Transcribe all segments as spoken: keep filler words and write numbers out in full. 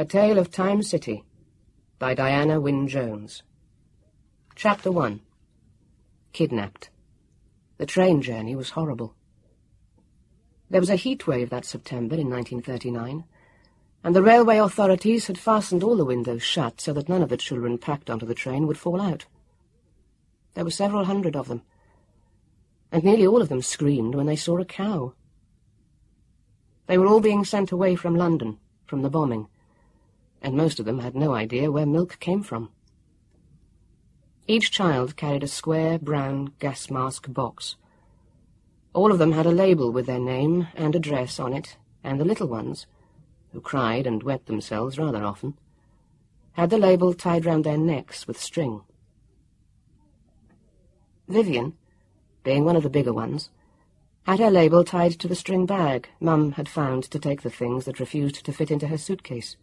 A Tale of Time City by Diana Wynne Jones. Chapter one. Kidnapped. The train journey was horrible. There was a heat wave that September in nineteen thirty-nine, and the railway authorities had fastened all the windows shut so that none of the children packed onto the train would fall out. There were several hundred of them, and nearly all of them screamed when they saw a cow. They were all being sent away from London, from the bombing, and most of them had no idea where milk came from. Each child carried a square, brown gas mask box. All of them had a label with their name and address on it, and the little ones, who cried and wet themselves rather often, had the label tied round their necks with string. Vivian, being one of the bigger ones, had her label tied to the string bag Mum had found to take the things that refused to fit into her suitcase.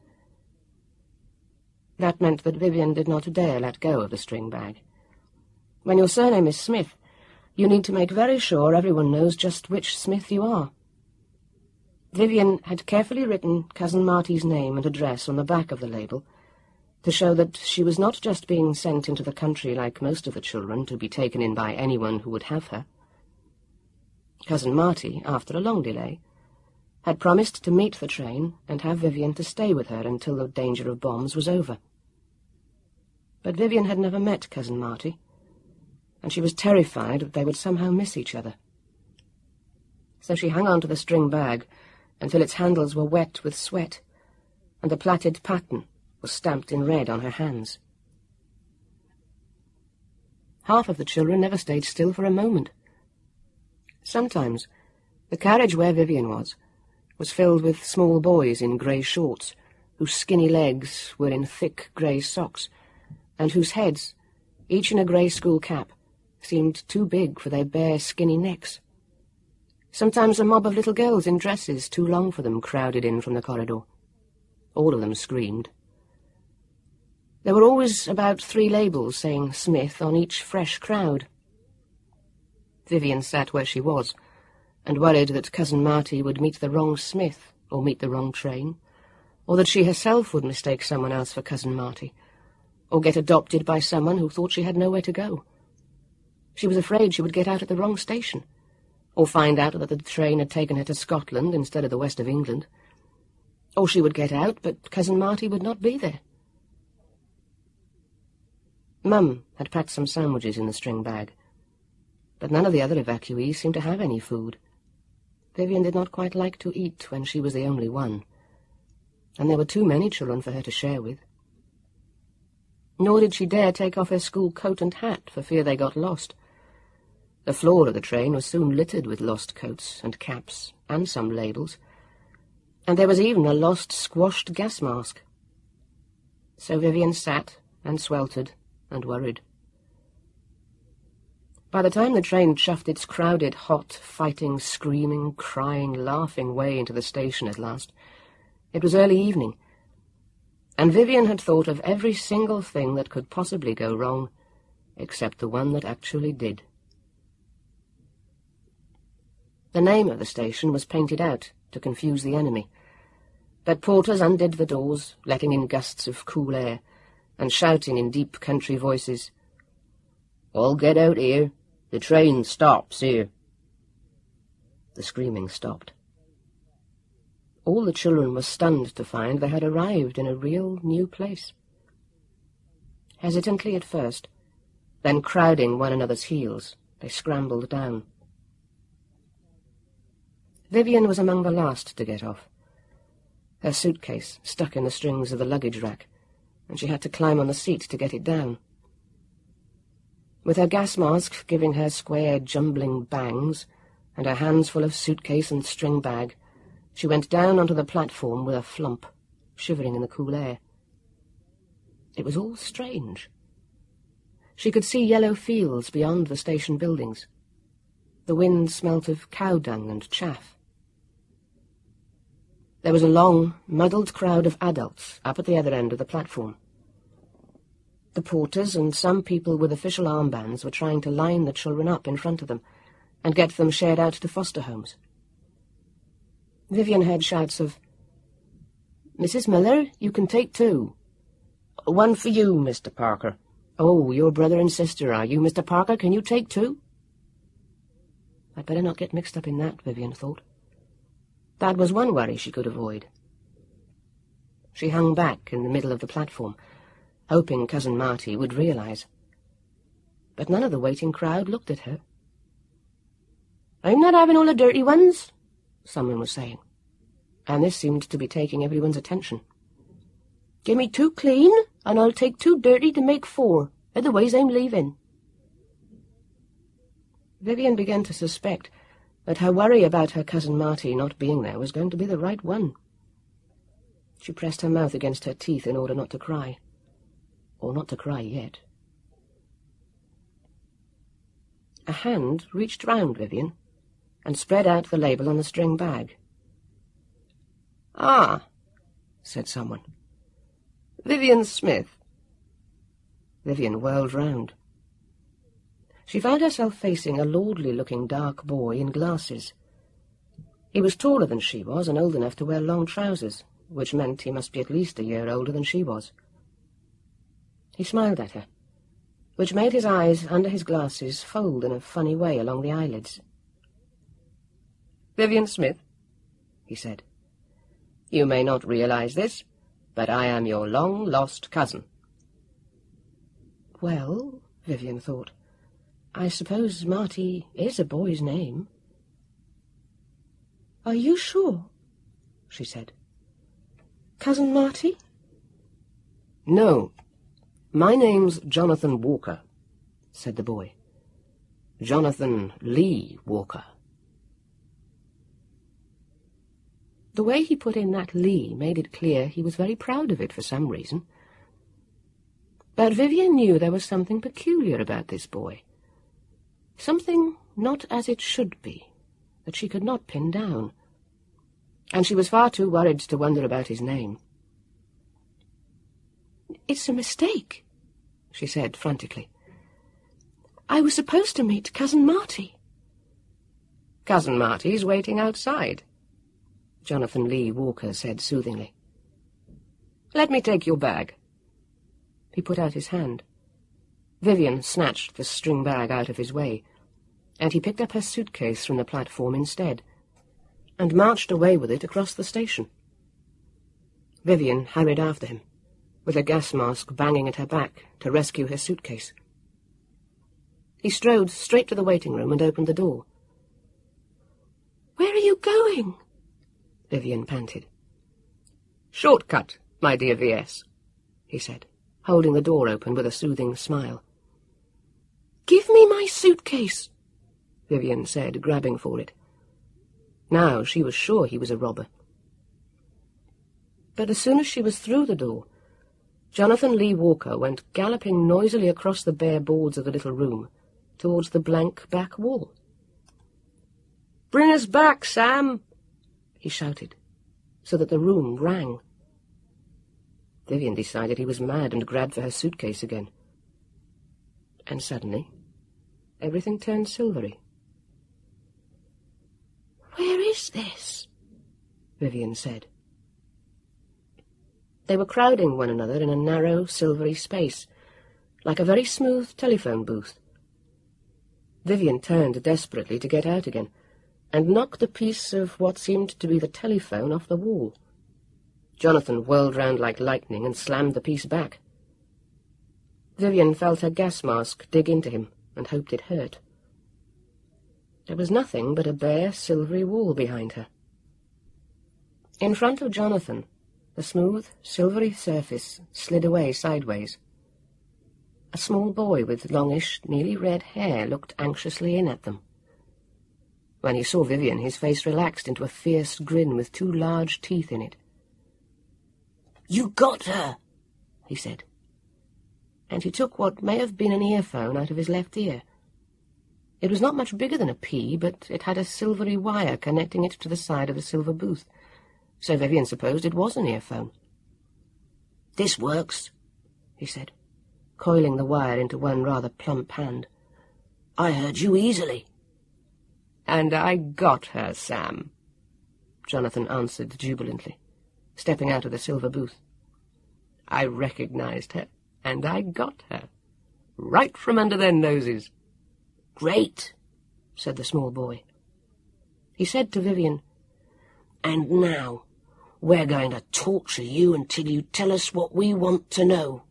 That meant that Vivian did not dare let go of the string bag. When your surname is Smith, you need to make very sure everyone knows just which Smith you are. Vivian had carefully written Cousin Marty's name and address on the back of the label to show that she was not just being sent into the country like most of the children to be taken in by anyone who would have her. Cousin Marty, after a long delay, had promised to meet the train and have Vivian to stay with her until the danger of bombs was over. But Vivian had never met Cousin Marty, and she was terrified that they would somehow miss each other. So she hung on to the string bag until its handles were wet with sweat, and the plaited pattern was stamped in red on her hands. Half of the children never stayed still for a moment. Sometimes the carriage where Vivian was was filled with small boys in grey shorts, whose skinny legs were in thick grey socks, and whose heads, each in a grey school cap, seemed too big for their bare, skinny necks. Sometimes a mob of little girls in dresses too long for them crowded in from the corridor. All of them screamed. There were always about three labels saying Smith on each fresh crowd. Vivian sat where she was, and worried that Cousin Marty would meet the wrong Smith, or meet the wrong train, or that she herself would mistake someone else for Cousin Marty, or get adopted by someone who thought she had nowhere to go. She was afraid she would get out at the wrong station, or find out that the train had taken her to Scotland instead of the west of England, or she would get out, but Cousin Marty would not be there. Mum had packed some sandwiches in the string bag, but none of the other evacuees seemed to have any food. Vivian did not quite like to eat when she was the only one, and there were too many children for her to share with. Nor did she dare take off her school coat and hat for fear they got lost. The floor of the train was soon littered with lost coats and caps and some labels, and there was even a lost squashed gas mask. So Vivian sat and sweltered and worried. By the time the train chuffed its crowded, hot, fighting, screaming, crying, laughing way into the station at last, it was early evening, and Vivian had thought of every single thing that could possibly go wrong, except the one that actually did. The name of the station was painted out to confuse the enemy, but porters undid the doors, letting in gusts of cool air, and shouting in deep country voices, "All get out here. The train stops here." The screaming stopped. All the children were stunned to find they had arrived in a real new place. Hesitantly at first, then crowding one another's heels, they scrambled down. Vivian was among the last to get off. Her suitcase stuck in the strings of the luggage rack, and she had to climb on the seat to get it down. With her gas mask giving her square, jumbling bangs, and her hands full of suitcase and string bag, she went down onto the platform with a flump, shivering in the cool air. It was all strange. She could see yellow fields beyond the station buildings. The wind smelt of cow dung and chaff. There was a long, muddled crowd of adults up at the other end of the platform. The porters and some people with official armbands were trying to line the children up in front of them and get them shared out to foster homes. Vivian heard shouts of, Missus Miller, you can take two. One for you, Mister Parker. Oh, your brother and sister, are you, Mister Parker? Can you take two? I'd better not get mixed up in that, Vivian thought. That was one worry she could avoid. She hung back in the middle of the platform, hoping Cousin Marty would realize. But none of the waiting crowd looked at her. "I'm not having all the dirty ones," someone was saying, and this seemed to be taking everyone's attention. "Give me two clean, and I'll take two dirty to make four. Otherwise I'm leaving." Vivian began to suspect that her worry about her Cousin Marty not being there was going to be the right one. She pressed her mouth against her teeth in order not to cry. Or not to cry yet. A hand reached round Vivian and spread out the label on the string bag. "Ah," said someone. "Vivian Smith." Vivian whirled round. She found herself facing a lordly-looking dark boy in glasses. He was taller than she was and old enough to wear long trousers, which meant he must be at least a year older than she was. He smiled at her, which made his eyes under his glasses fold in a funny way along the eyelids. "Vivian Smith," he said, "you may not realize this, but I am your long-lost cousin." Well, Vivian thought, I suppose Marty is a boy's name. "Are you sure?" she said. "Cousin Marty?" "No. My name's Jonathan Walker," said the boy. "Jonathan Lee Walker." The way he put in that Lee made it clear he was very proud of it for some reason. But Vivian knew there was something peculiar about this boy. Something not as it should be, that she could not pin down. And she was far too worried to wonder about his name. "It's a mistake," she said frantically. "I was supposed to meet Cousin Marty." "Cousin Marty's waiting outside," Jonathan Lee Walker said soothingly. "Let me take your bag." He put out his hand. Vivian snatched the string bag out of his way, and he picked up her suitcase from the platform instead, and marched away with it across the station. Vivian hurried after him, with a gas mask banging at her back to rescue her suitcase. He strode straight to the waiting room and opened the door. "Where are you going?" Vivian panted. "Shortcut, my dear V S," he said, holding the door open with a soothing smile. "Give me my suitcase," Vivian said, grabbing for it. Now she was sure he was a robber. But as soon as she was through the door, Jonathan Lee Walker went galloping noisily across the bare boards of the little room towards the blank back wall. "Bring us back, Sam!" he shouted, so that the room rang. Vivian decided he was mad and grabbed for her suitcase again. And suddenly, everything turned silvery. "Where is this?" Vivian said. They were crowding one another in a narrow, silvery space, like a very smooth telephone booth. Vivian turned desperately to get out again, and knocked a piece of what seemed to be the telephone off the wall. Jonathan whirled round like lightning and slammed the piece back. Vivian felt her gas mask dig into him and hoped it hurt. There was nothing but a bare, silvery wall behind her. In front of Jonathan, the smooth, silvery surface slid away sideways. A small boy with longish, nearly red hair looked anxiously in at them. When he saw Vivian, his face relaxed into a fierce grin with two large teeth in it. "You got her," he said, and he took what may have been an earphone out of his left ear. It was not much bigger than a pea, but it had a silvery wire connecting it to the side of the silver booth, so Vivian supposed it was an earphone. "This works," he said, coiling the wire into one rather plump hand. "I heard you easily." "And I got her, Sam," Jonathan answered jubilantly. stepping out of the silver booth. "I recognized her, and I got her, right from under their noses." "Great," said the small boy. He said to Vivian, "And now we're going to torture you until you tell us what we want to know."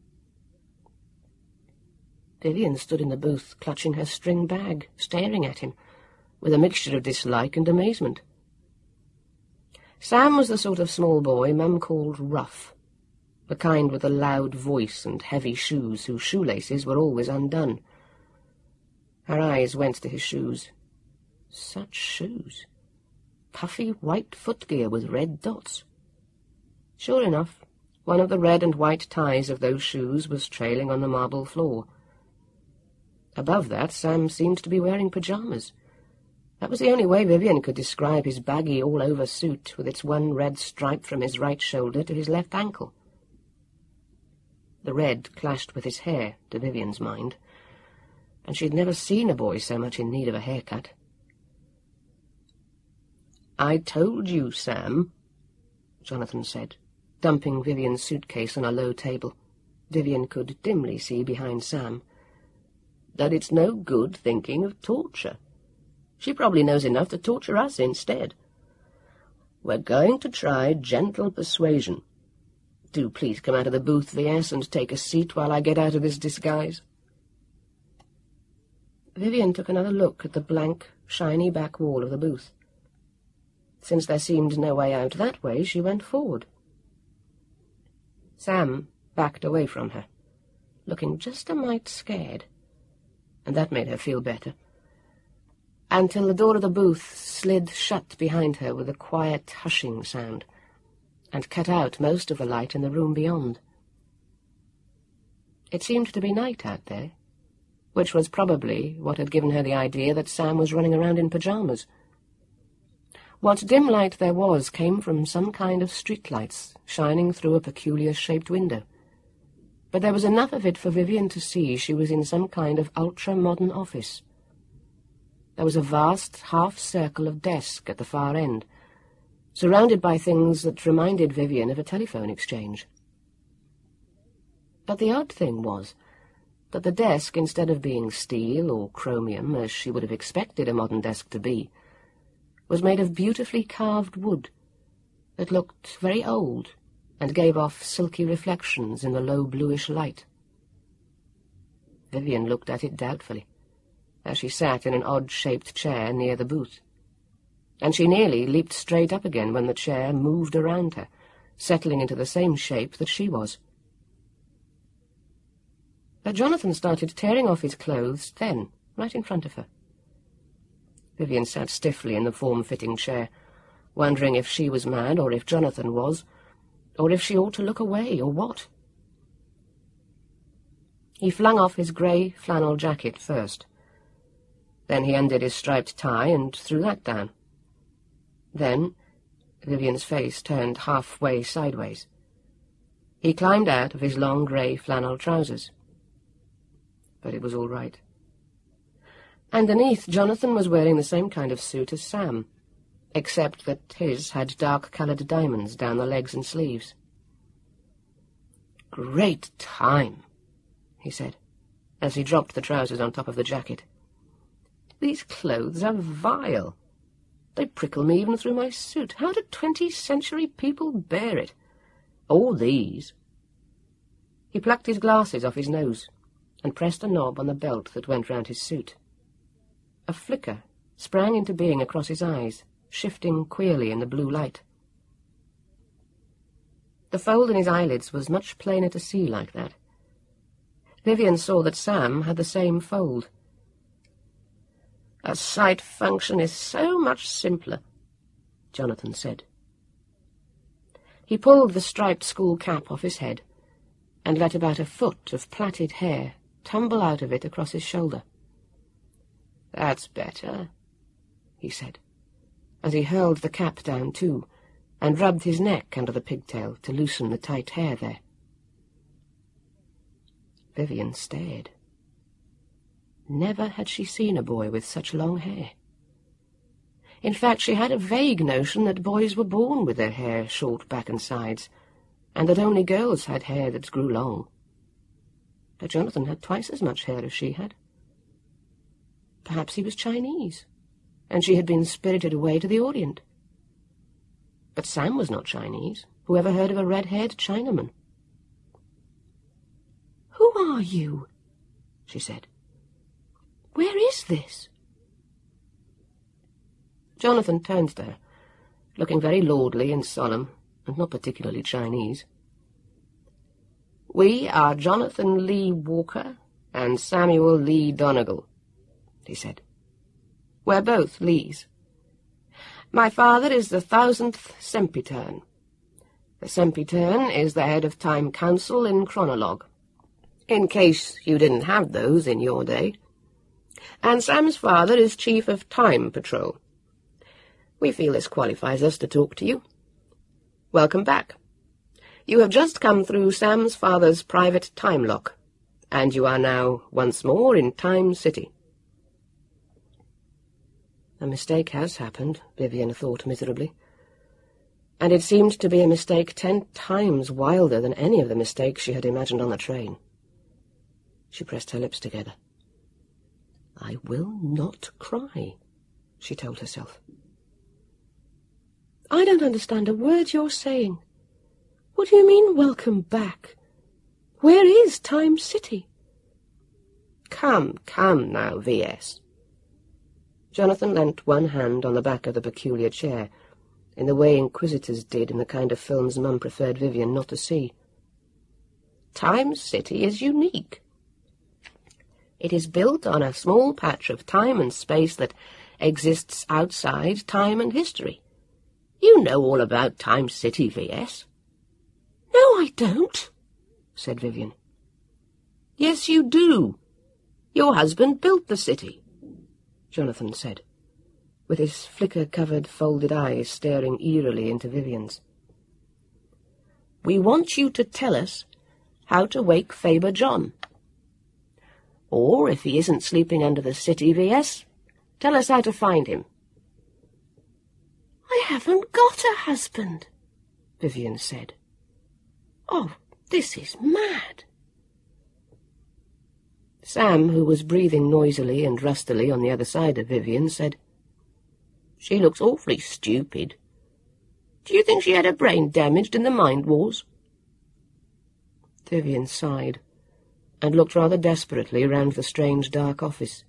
Vivian stood in the booth, clutching her string bag, staring at him, with a mixture of dislike and amazement. Sam was the sort of small boy Mum called rough, the kind with a loud voice and heavy shoes whose shoelaces were always undone. Her eyes went to his shoes. Such shoes! Puffy white footgear with red dots. Sure enough, one of the red and white ties of those shoes was trailing on the marble floor. Above that, Sam seemed to be wearing pyjamas. That was the only way Vivian could describe his baggy all-over suit, with its one red stripe from his right shoulder to his left ankle. The red clashed with his hair, to Vivian's mind, and she had never seen a boy so much in need of a haircut. "I told you, Sam," Jonathan said, dumping Vivian's suitcase on a low table. Vivian could dimly see behind Sam. "That it's no good thinking of torture. She probably knows enough to torture us instead. We're going to try gentle persuasion. Do please come out of the booth, V S, and take a seat while I get out of this disguise." Vivian took another look at the blank, shiny back wall of the booth. Since there seemed no way out that way, she went forward. Sam backed away from her, looking just a mite scared, and that made her feel better, until the door of the booth slid shut behind her with a quiet hushing sound, and cut out most of the light in the room beyond. It seemed to be night out there, which was probably what had given her the idea that Sam was running around in pyjamas. What dim light there was came from some kind of streetlights shining through a peculiar-shaped window, but there was enough of it for Vivian to see she was in some kind of ultra-modern office. There was a vast half-circle of desk at the far end, surrounded by things that reminded Vivian of a telephone exchange. But the odd thing was that the desk, instead of being steel or chromium, as she would have expected a modern desk to be, was made of beautifully carved wood that looked very old and gave off silky reflections in the low bluish light. Vivian looked at it doubtfully, as she sat in an odd-shaped chair near the booth, and she nearly leaped straight up again when the chair moved around her, settling into the same shape that she was. But Jonathan started tearing off his clothes then, right in front of her. Vivian sat stiffly in the form-fitting chair, wondering if she was mad, or if Jonathan was, or if she ought to look away, or what. He flung off his grey flannel jacket first. Then he undid his striped tie and threw that down. Then Vivian's face turned halfway sideways. He climbed out of his long grey flannel trousers. But it was all right. Underneath, Jonathan was wearing the same kind of suit as Sam, except that his had dark-coloured diamonds down the legs and sleeves. "Great time," he said, as he dropped the trousers on top of the jacket. "These clothes are vile. They prickle me even through my suit. How do twentieth-century people bear it? All these." He plucked his glasses off his nose and pressed a knob on the belt that went round his suit. A flicker sprang into being across his eyes, shifting queerly in the blue light. The fold in his eyelids was much plainer to see like that. Vivian saw that Sam had the same fold. "A sight function is so much simpler," Jonathan said. He pulled the striped school cap off his head and let about a foot of plaited hair tumble out of it across his shoulder. "That's better," he said, as he hurled the cap down too, and rubbed his neck under the pigtail to loosen the tight hair there. Vivian stared. Never had she seen a boy with such long hair. In fact, she had a vague notion that boys were born with their hair short back and sides, and that only girls had hair that grew long. But Jonathan had twice as much hair as she had. Perhaps he was Chinese, and she had been spirited away to the Orient. But Sam was not Chinese. Who ever heard of a red-haired Chinaman? "Who are you?" she said. "Where is this?" Jonathan turned to her, looking very lordly and solemn, and not particularly Chinese. "We are Jonathan Lee Walker and Samuel Lee Donegal," he said. "We're both Lees. My father is the thousandth Sempitern. The Sempitern is the head of Time Council in Chronologue, in case you didn't have those in your day. And Sam's father is Chief of Time Patrol. We feel this qualifies us to talk to you. Welcome back. You have just come through Sam's father's private time lock, and you are now once more in Time City." A mistake has happened, Vivian thought miserably, and it seemed to be a mistake ten times wilder than any of the mistakes she had imagined on the train. She pressed her lips together. "I will not cry," she told herself. "I don't understand a word you're saying. What do you mean, welcome back? Where is Time City?" "Come, come now, V S" Jonathan leant one hand on the back of the peculiar chair, in the way inquisitors did in the kind of films Mum preferred Vivian not to see. "Time City is unique. It is built on a small patch of time and space that exists outside time and history. You know all about Time City, V S" "No, I don't," said Vivian. "Yes, you do. Your husband built the city," Jonathan said, with his flicker-covered folded eyes staring eerily into Vivian's. "We want you to tell us how to wake Faber John. Or, if he isn't sleeping under the city, V S, tell us how to find him." "I haven't got a husband," Vivian said. "Oh, this is mad." Sam, who was breathing noisily and rustily on the other side of Vivian, said, "She looks awfully stupid. Do you think she had her brain damaged in the Mind Wars?" Vivian sighed, and looked rather desperately round the strange dark office.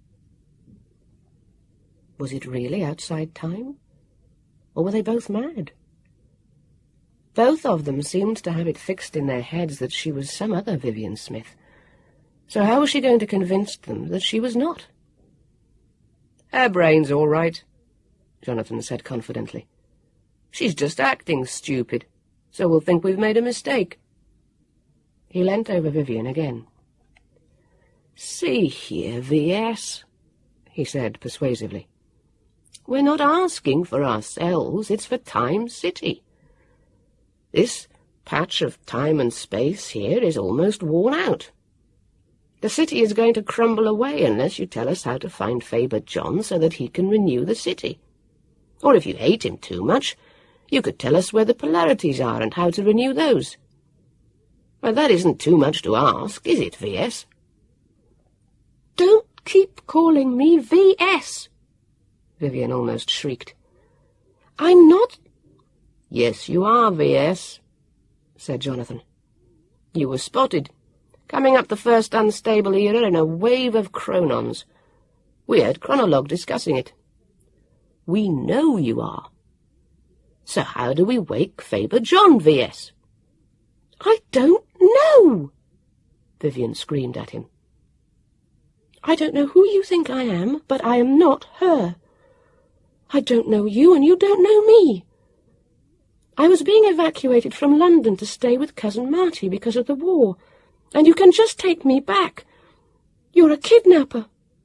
Was it really outside time? Or were they both mad? Both of them seemed to have it fixed in their heads that she was some other Vivian Smith. So how was she going to convince them that she was not? "Her brain's all right," Jonathan said confidently. "She's just acting stupid, so we'll think we've made a mistake." He leant over Vivian again. "See here, V S," he said persuasively. "We're not asking for ourselves, it's for Time City. This patch of time and space here is almost worn out. The city is going to crumble away unless you tell us how to find Faber John so that he can renew the city. Or if you hate him too much, you could tell us where the polarities are and how to renew those. Well, that isn't too much to ask, is it, V S?" "Don't keep calling me V S," Vivian almost shrieked. "I'm not—" "Yes, you are, V S," said Jonathan. "You were spotted, coming up the first unstable era in a wave of chronons. We heard Chronologue discussing it. We know you are. So how do we wake Faber John, V S?" "I don't know," Vivian screamed at him. "I don't know who you think I am, but I am not her. I don't know you, and you don't know me. I was being evacuated from London to stay with Cousin Marty because of the war, and you can just take me back. You're a kidnapper."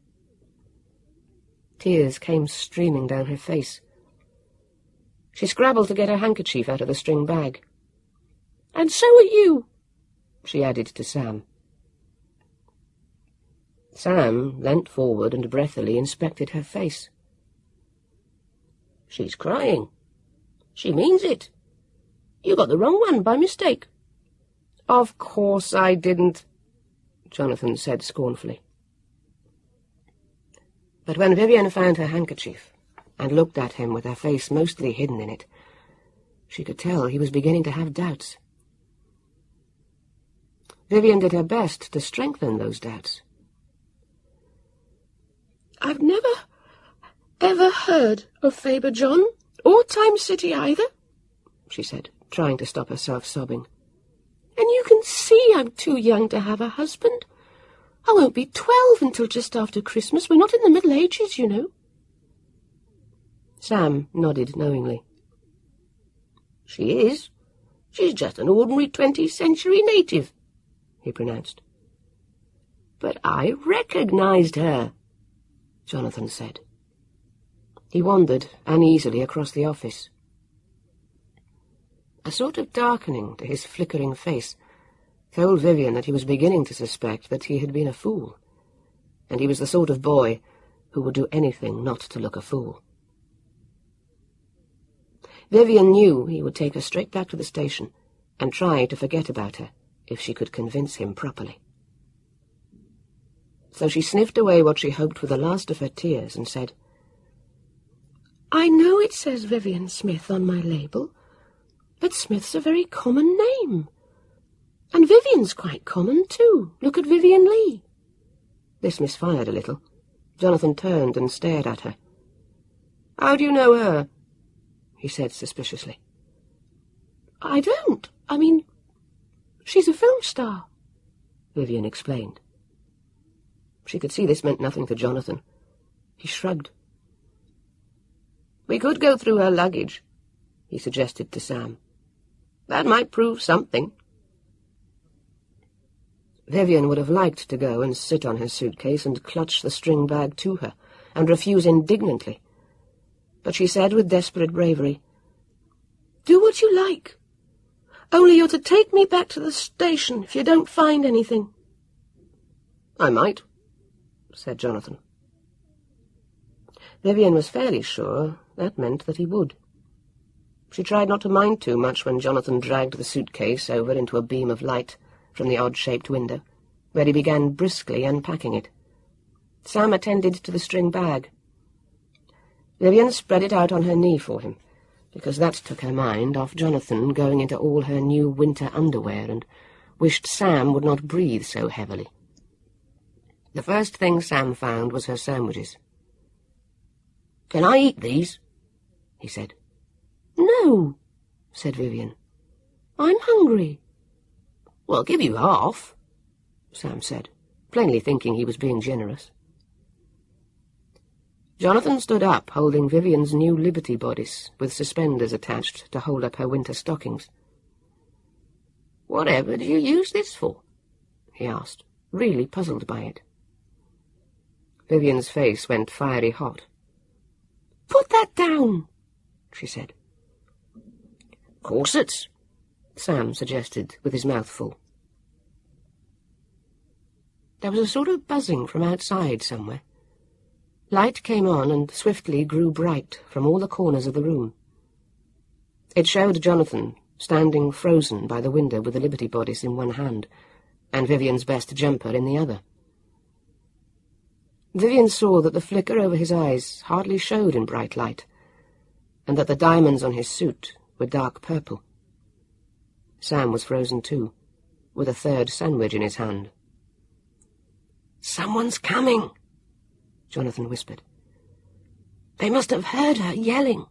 Tears came streaming down her face. She scrabbled to get her handkerchief out of the string bag. "And so are you," she added to Sam. Sam leant forward and breathily inspected her face. She's crying. She means it. You got the wrong one by mistake. Of course I didn't, Jonathan said scornfully. But when Vivian found her handkerchief and looked at him with her face mostly hidden in it, she could tell he was beginning to have doubts. Vivian did her best to strengthen those doubts. I've never, ever heard of Faber John, or Time City either, she said, trying to stop herself sobbing. And you can see I'm too young to have a husband. I won't be twelve until just after Christmas. We're not in the Middle Ages, you know. Sam nodded knowingly. She is. She's just an ordinary twentieth century native, he pronounced. But I recognized her, Jonathan said. He wandered uneasily across the office. A sort of darkening to his flickering face told Vivian that he was beginning to suspect that he had been a fool, and he was the sort of boy who would do anything not to look a fool. Vivian knew he would take her straight back to the station and try to forget about her if she could convince him properly. So she sniffed away what she hoped were the last of her tears and said, I know it says Vivian Smith on my label, but Smith's a very common name. And Vivian's quite common, too. Look at Vivian Lee. This misfired a little. Jonathan turned and stared at her. How do you know her? He said suspiciously. I don't. I mean, she's a film star, Vivian explained. She could see this meant nothing to Jonathan. He shrugged. We could go through her luggage, he suggested to Sam. That might prove something. Vivian would have liked to go and sit on her suitcase and clutch the string bag to her and refuse indignantly. But she said with desperate bravery, Do what you like. Only you're to take me back to the station if you don't find anything. I might, said Jonathan. Vivian was fairly sure that meant that he would. She tried not to mind too much when Jonathan dragged the suitcase over into a beam of light from the odd-shaped window, where he began briskly unpacking it. Sam attended to the string bag. Vivian spread it out on her knee for him, because that took her mind off Jonathan going into all her new winter underwear and wished Sam would not breathe so heavily. The first thing Sam found was her sandwiches. Can I eat these? He said. No, said Vivian. I'm hungry. Well, I'll give you half, Sam said, plainly thinking he was being generous. Jonathan stood up, holding Vivian's new Liberty bodice, with suspenders attached to hold up her winter stockings. Whatever do you use this for? He asked, really puzzled by it. Vivian's face went fiery hot. Put that down, she said. Corsets, Sam suggested, with his mouth full. There was a sort of buzzing from outside somewhere. Light came on and swiftly grew bright from all the corners of the room. It showed Jonathan standing frozen by the window with the Liberty bodice in one hand and Vivian's best jumper in the other. Vivian saw that the flicker over his eyes hardly showed in bright light, and that the diamonds on his suit were dark purple. Sam was frozen too, with a third sandwich in his hand. "Someone's coming," Jonathan whispered. "They must have heard her yelling."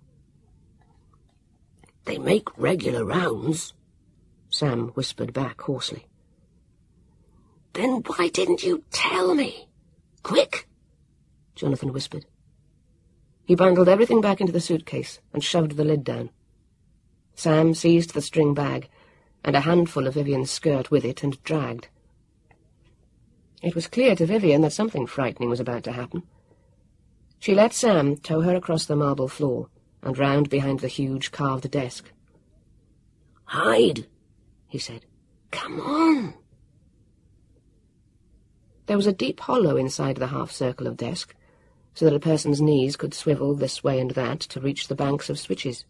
"They make regular rounds," Sam whispered back hoarsely. "Then why didn't you tell me? Quick!" Jonathan whispered. He bundled everything back into the suitcase and shoved the lid down. Sam seized the string bag and a handful of Vivian's skirt with it and dragged. It was clear to Vivian that something frightening was about to happen. She let Sam tow her across the marble floor and round behind the huge carved desk. "Hide," he said. "Come on." There was a deep hollow inside the half-circle of desk, so that a person's knees could swivel this way and that to reach the banks of switches.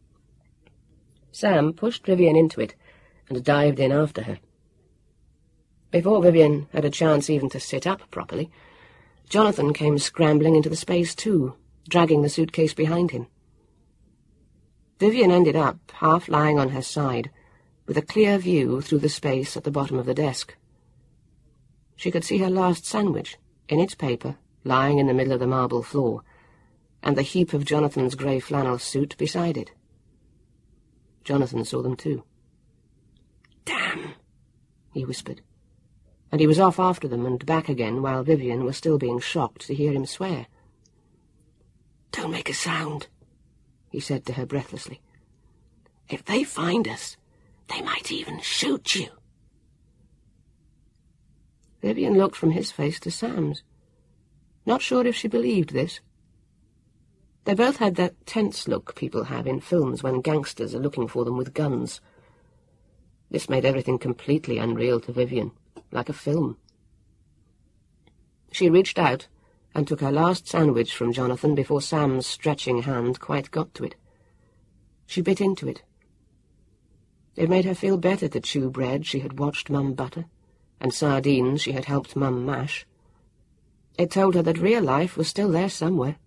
Sam pushed Vivian into it and dived in after her. Before Vivian had a chance even to sit up properly, Jonathan came scrambling into the space too, dragging the suitcase behind him. Vivian ended up half lying on her side, with a clear view through the space at the bottom of the desk. She could see her last sandwich, in its paper, lying in the middle of the marble floor, and the heap of Jonathan's grey flannel suit beside it. Jonathan saw them too. "Damn!" he whispered, and he was off after them and back again while Vivian was still being shocked to hear him swear. "Don't make a sound," he said to her breathlessly. "If they find us, they might even shoot you." Vivian looked from his face to Sam's, not sure if she believed this. They both had that tense look people have in films when gangsters are looking for them with guns. This made everything completely unreal to Vivian, like a film. She reached out and took her last sandwich from Jonathan before Sam's stretching hand quite got to it. She bit into it. It made her feel better to chew bread she had watched Mum butter, and sardines she had helped Mum mash. It told her that real life was still there somewhere.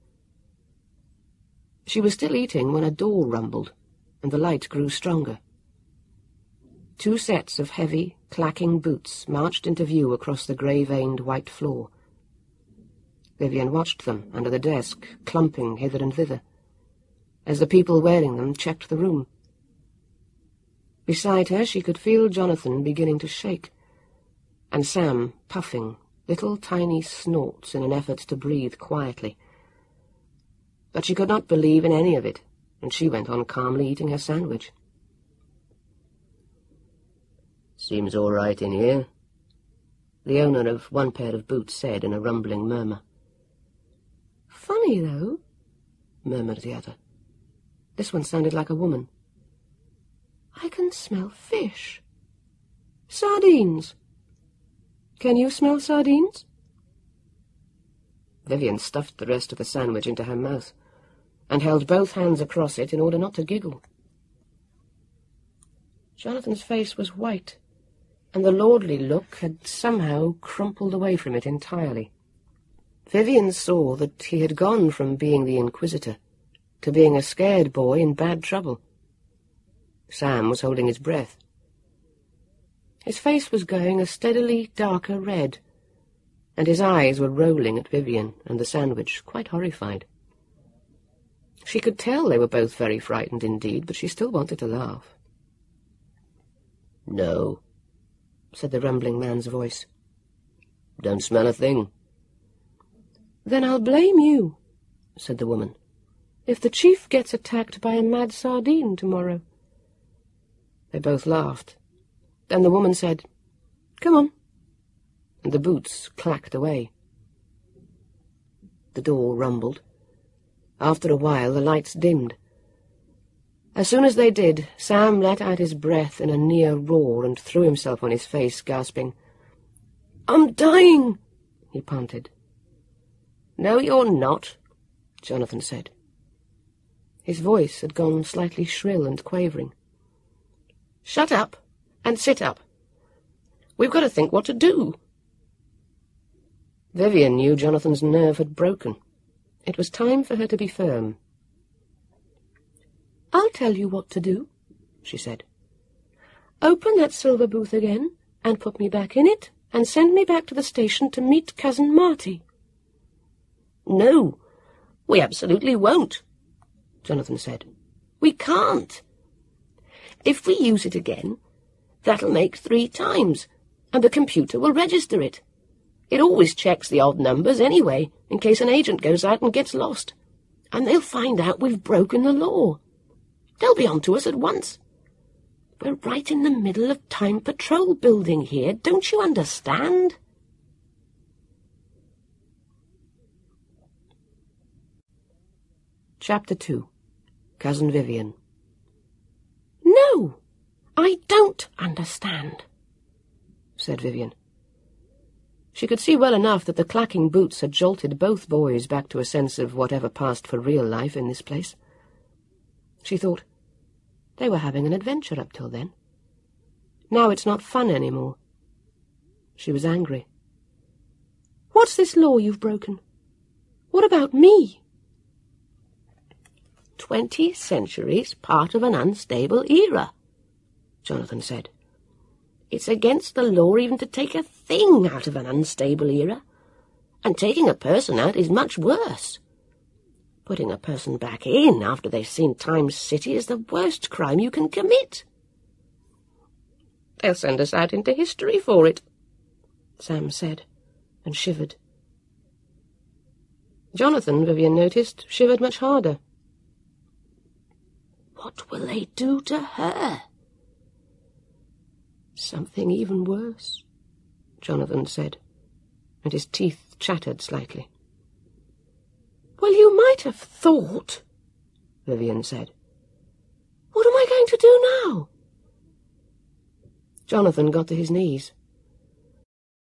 She was still eating when a door rumbled, and the light grew stronger. Two sets of heavy, clacking boots marched into view across the grey-veined white floor. Vivian watched them under the desk, clumping hither and thither, as the people wearing them checked the room. Beside her she could feel Jonathan beginning to shake, and Sam puffing little tiny snorts in an effort to breathe quietly. But she could not believe in any of it, and she went on calmly eating her sandwich. "Seems all right in here," the owner of one pair of boots said in a rumbling murmur. "Funny, though," murmured the other. This one sounded like a woman. "I can smell fish. Sardines. Can you smell sardines?" Vivian stuffed the rest of the sandwich into her mouth, and held both hands across it in order not to giggle. Jonathan's face was white, and the lordly look had somehow crumpled away from it entirely. Vivian saw that he had gone from being the Inquisitor to being a scared boy in bad trouble. Sam was holding his breath. His face was going a steadily darker red, and his eyes were rolling at Vivian and the sandwich, quite horrified. She could tell they were both very frightened indeed, but she still wanted to laugh. "No," said the rumbling man's voice. "Don't smell a thing." "Then I'll blame you," said the woman, "if the chief gets attacked by a mad sardine tomorrow." They both laughed. Then the woman said, "Come on," and the boots clacked away. The door rumbled. After a while the lights dimmed. As soon as they did, Sam let out his breath in a near roar and threw himself on his face, gasping. "I'm dying," he panted. "No, you're not," Jonathan said. His voice had gone slightly shrill and quavering. "Shut up and sit up. We've got to think what to do." Vivian knew Jonathan's nerve had broken. It was time for her to be firm. "I'll tell you what to do," she said. "Open that silver booth again, and put me back in it, and send me back to the station to meet Cousin Marty." "No, we absolutely won't," Jonathan said. "We can't. If we use it again, that'll make three times, and the computer will register it. It always checks the odd numbers anyway, in case an agent goes out and gets lost. And they'll find out we've broken the law. They'll be on to us at once. We're right in the middle of Time Patrol building here, don't you understand?" Chapter two. Cousin Vivian. "No, I don't understand," said Vivian. She could see well enough that the clacking boots had jolted both boys back to a sense of whatever passed for real life in this place. She thought, they were having an adventure up till then. Now it's not fun any more. She was angry. What's this law you've broken? What about me? Twenty centuries, part of an unstable era, Jonathan said. It's against the law even to take a thing out of an unstable era, and taking a person out is much worse. Putting a person back in after they've seen Times City is the worst crime you can commit. They'll send us out into history for it, Sam said, and shivered. Jonathan, Vivian noticed, shivered much harder. What will they do to her? Something even worse, Jonathan said, and his teeth chattered slightly. Well, you might have thought, Vivian said. What am I going to do now? Jonathan got to his knees.